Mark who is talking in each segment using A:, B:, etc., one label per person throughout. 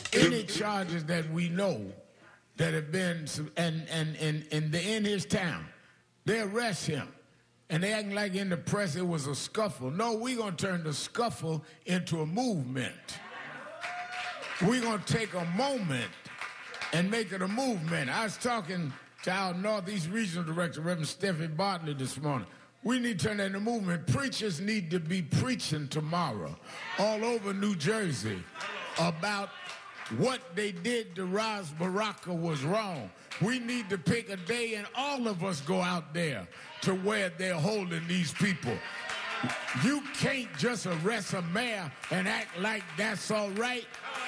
A: any charges that we know that have been, and they're in his town, they arrest him. And they acting like in the press it was a scuffle. No, we're going to turn the scuffle into a movement. We're going to take a moment and make it a movement. I was talking to our Northeast Regional Director, Reverend Steffi Bartley, this morning. We need to turn that into a movement. Preachers need to be preaching tomorrow all over New Jersey about what they did to Ras Baraka was wrong. We need to pick a day and all of us go out there to where they're holding these people. You can't just arrest a mayor and act like that's all right.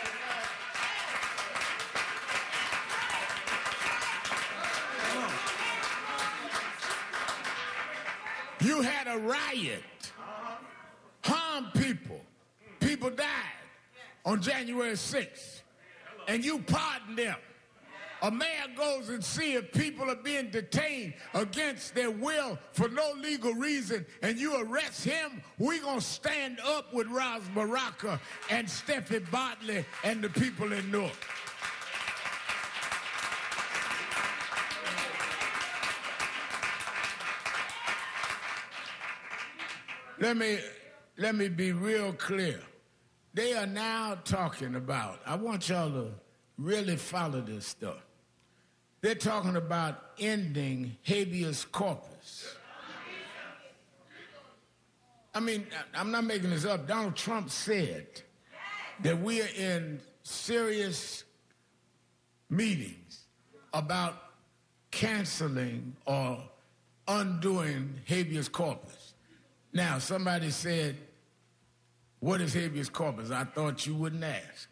A: You had a riot, harmed people. People died on January 6th, and you pardoned them. A mayor goes and sees if people are being detained against their will for no legal reason, and you arrest him. We're going to stand up with Ras Baraka and Steffi Bartley and the people in Newark. Let me be real clear. They are now talking about, I want y'all to really follow this stuff. They're talking about ending habeas corpus. I mean, I'm not making this up. Donald Trump said that we are in serious meetings about canceling or undoing habeas corpus. Now, somebody said, what is habeas corpus? I thought you wouldn't ask.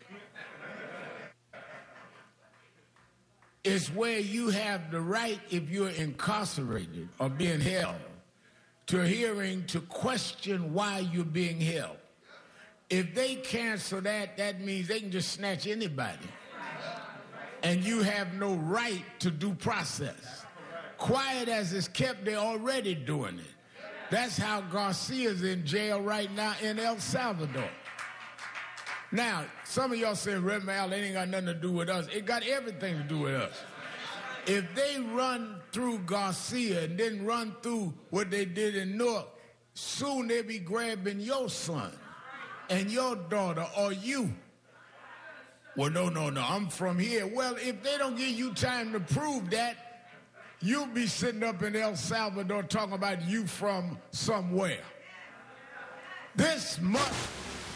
A: It's where you have the right, if you're incarcerated or being held, to a hearing to question why you're being held. If they cancel that, that means they can just snatch anybody. And you have no right to due process. Quiet as it's kept, they're already doing it. That's how Garcia's in jail right now in El Salvador. Now, some of y'all say, Reverend Al, it ain't got nothing to do with us. It got everything to do with us. If they run through Garcia and then run through what they did in Newark, soon they'll be grabbing your son and your daughter or you. Well, no, I'm from here. Well, if they don't give you time to prove that, you'll be sitting up in El Salvador talking about you from somewhere. This must...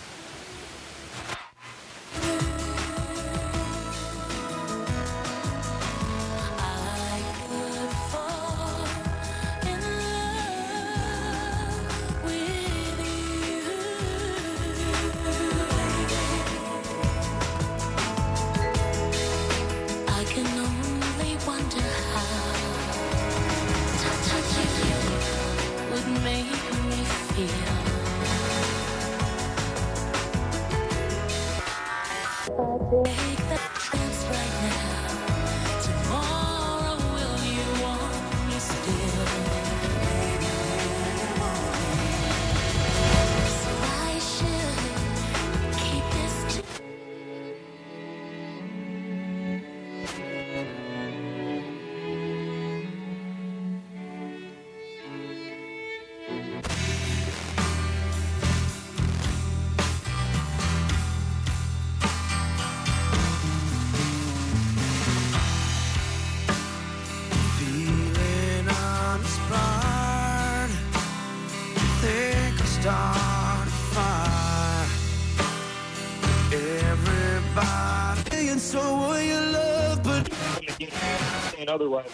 B: Otherwise.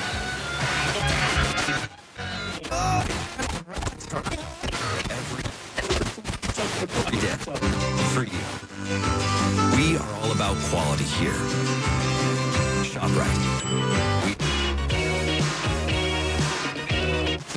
C: Every day for you. We are all about quality here. Shop right.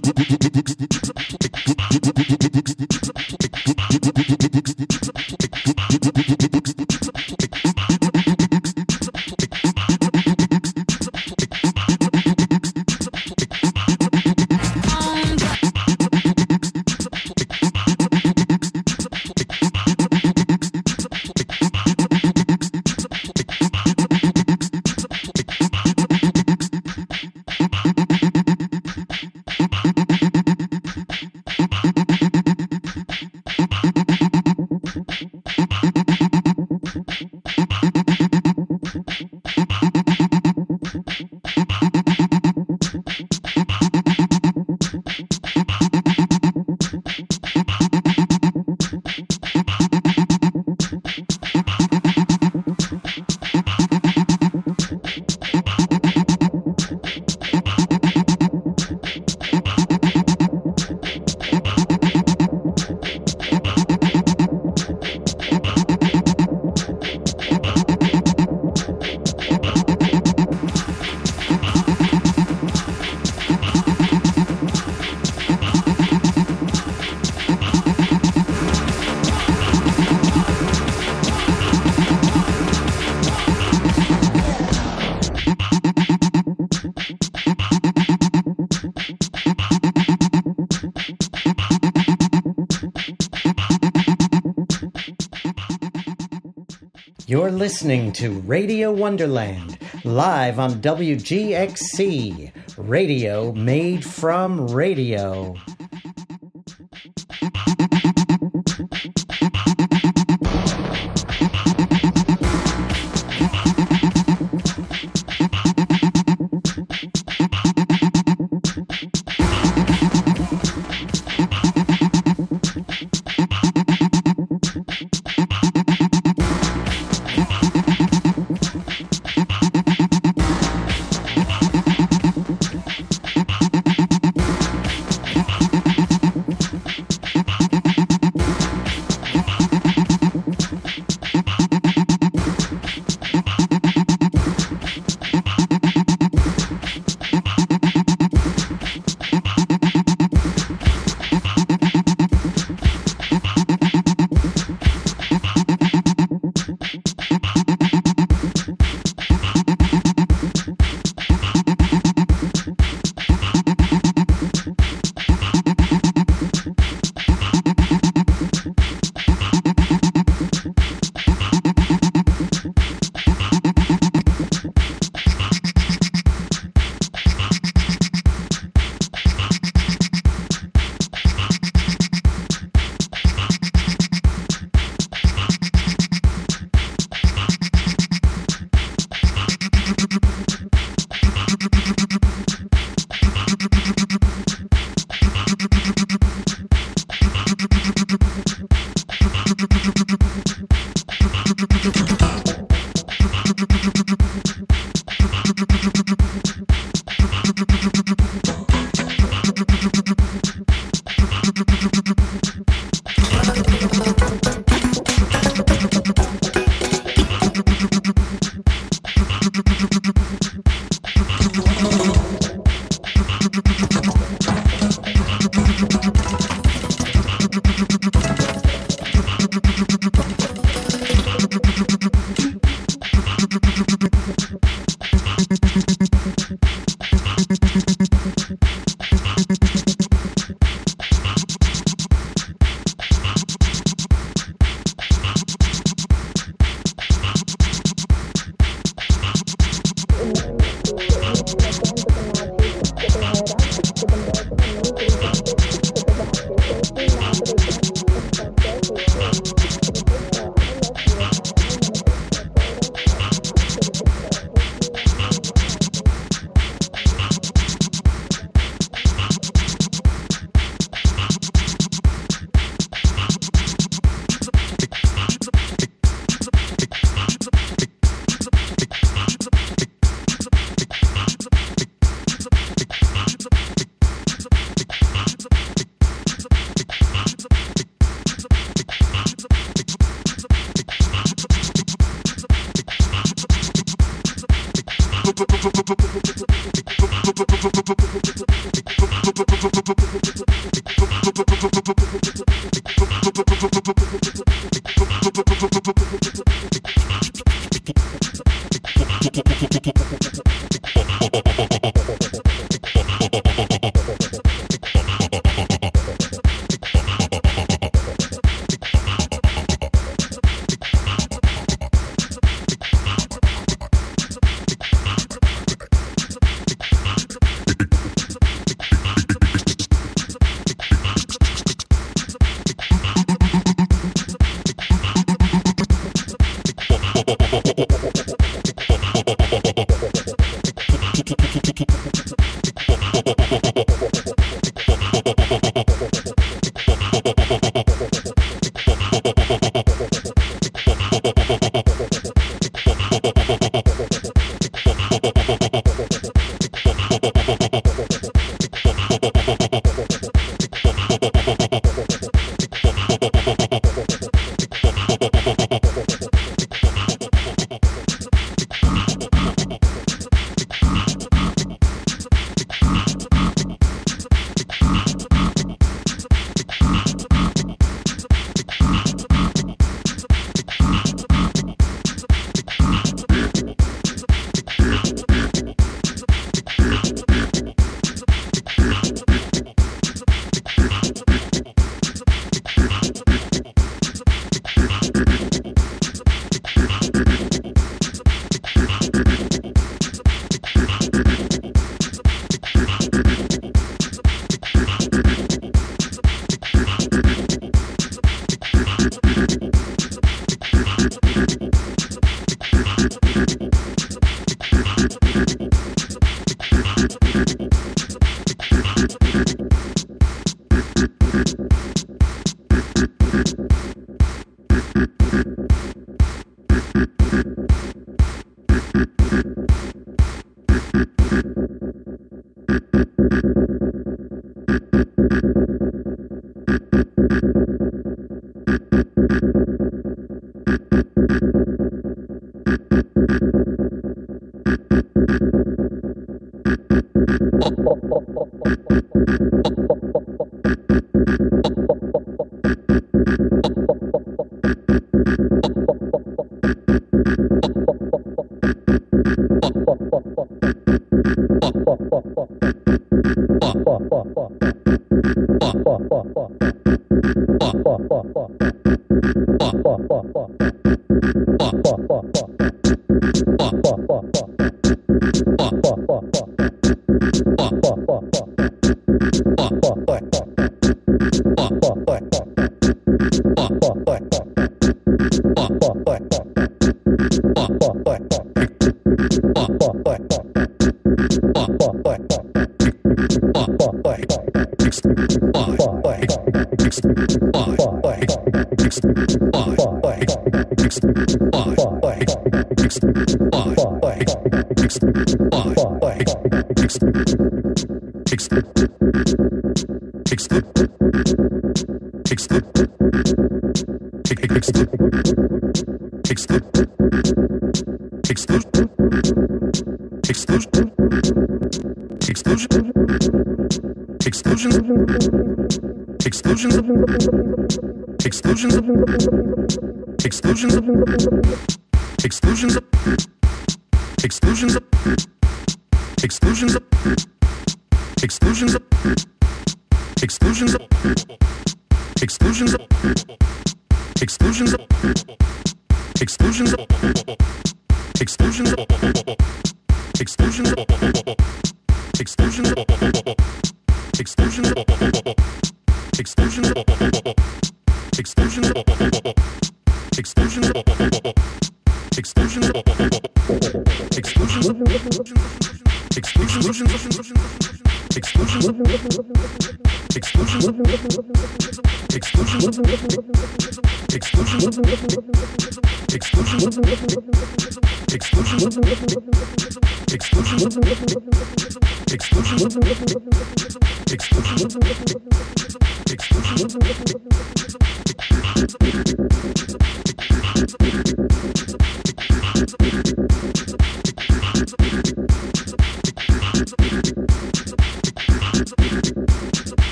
D: You're listening to Radio Wonderland, live on WGXC, radio made from radio.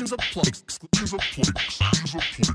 B: Exclusions apply. Exclusions apply.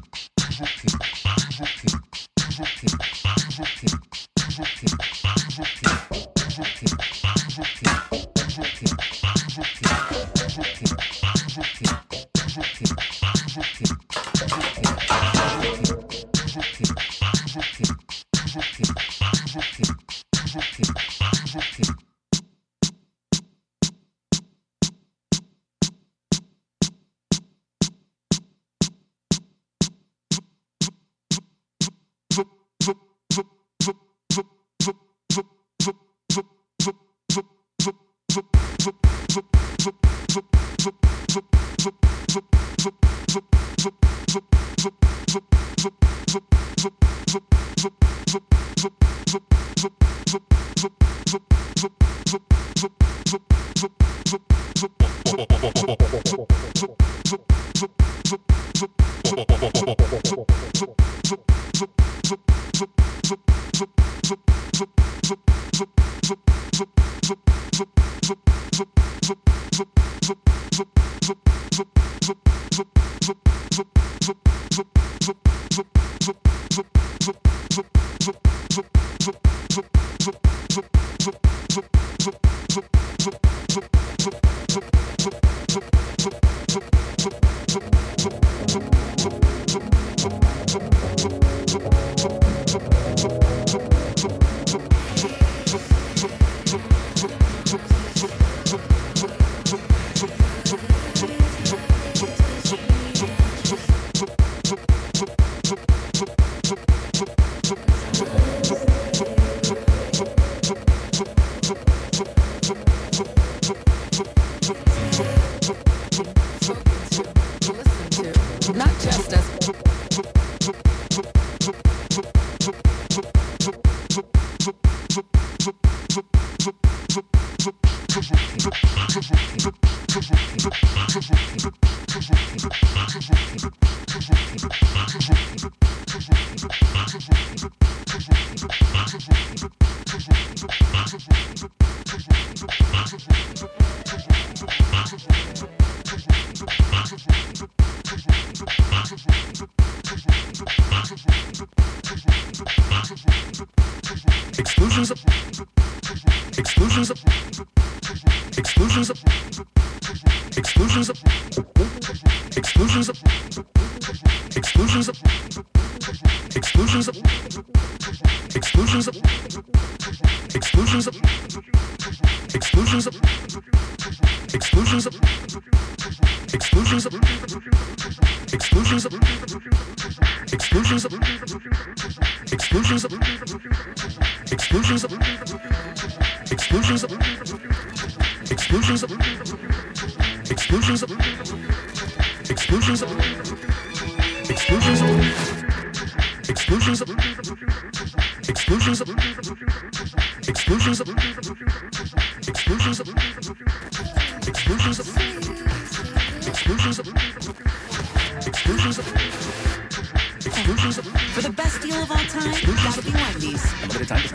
E: For the best deal of all time, gotta be Wendy's.
C: Limited time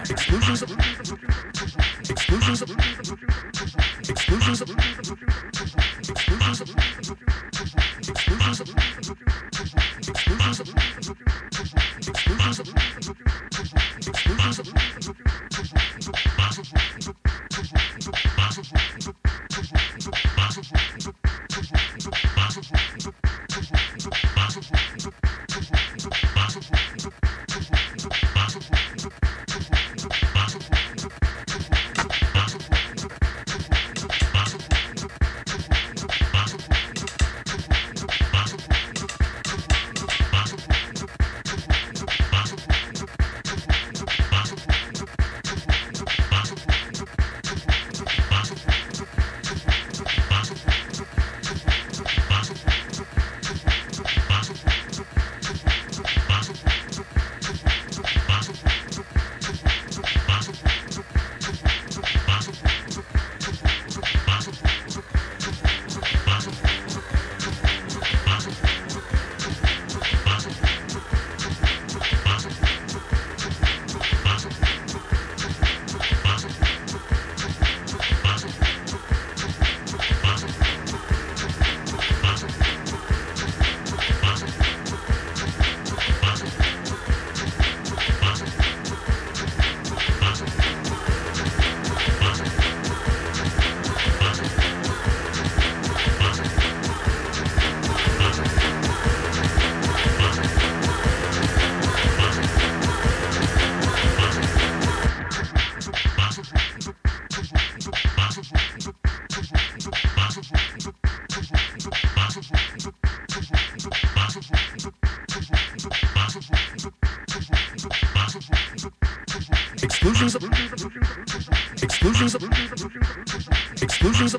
B: Exclusions. Exclusions.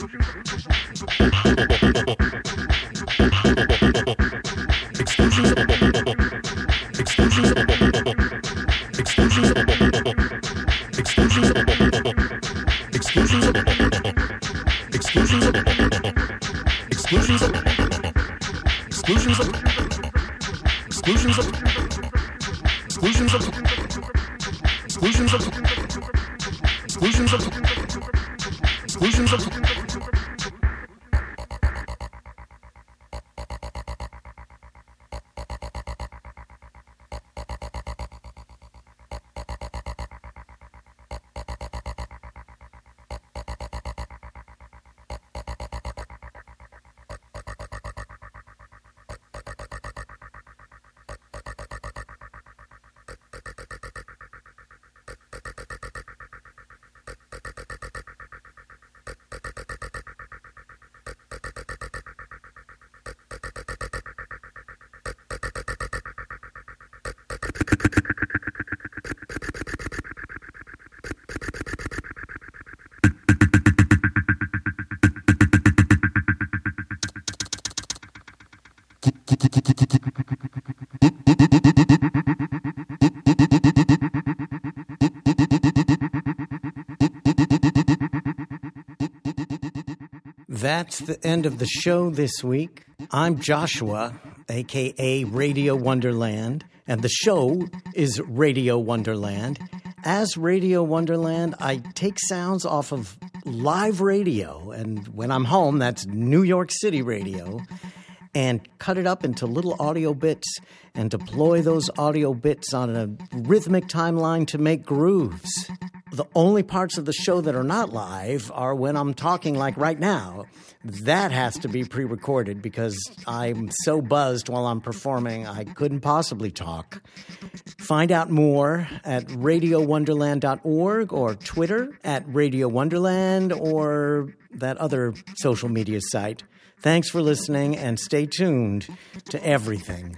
D: That's the end of the show this week. I'm Joshua, a.k.a. Radio Wonderland, and the show is Radio Wonderland. As Radio Wonderland, I take sounds off of live radio, and when I'm home, that's New York City radio, and cut it up into little audio bits and deploy those audio bits on a rhythmic timeline to make grooves. The only parts of the show that are not live are when I'm talking like right now. That has to be pre-recorded because I'm so buzzed while I'm performing I couldn't possibly talk. Find out more at radiowonderland.org or Twitter at Radio Wonderland or that other social media site. Thanks for listening and stay tuned to everything.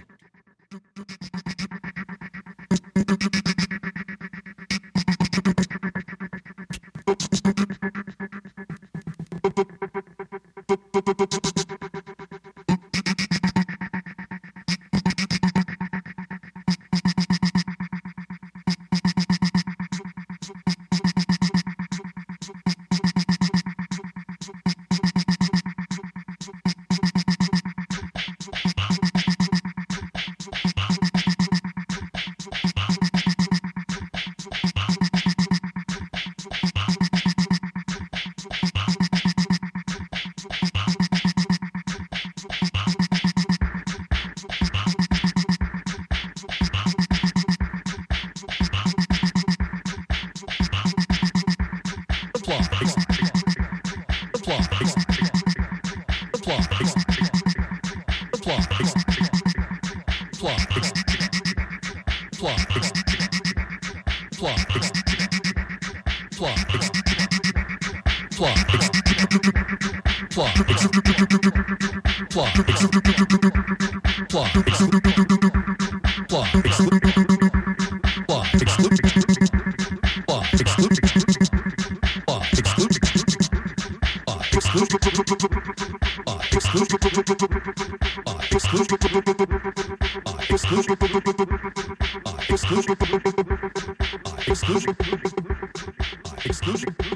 D: Exclusion.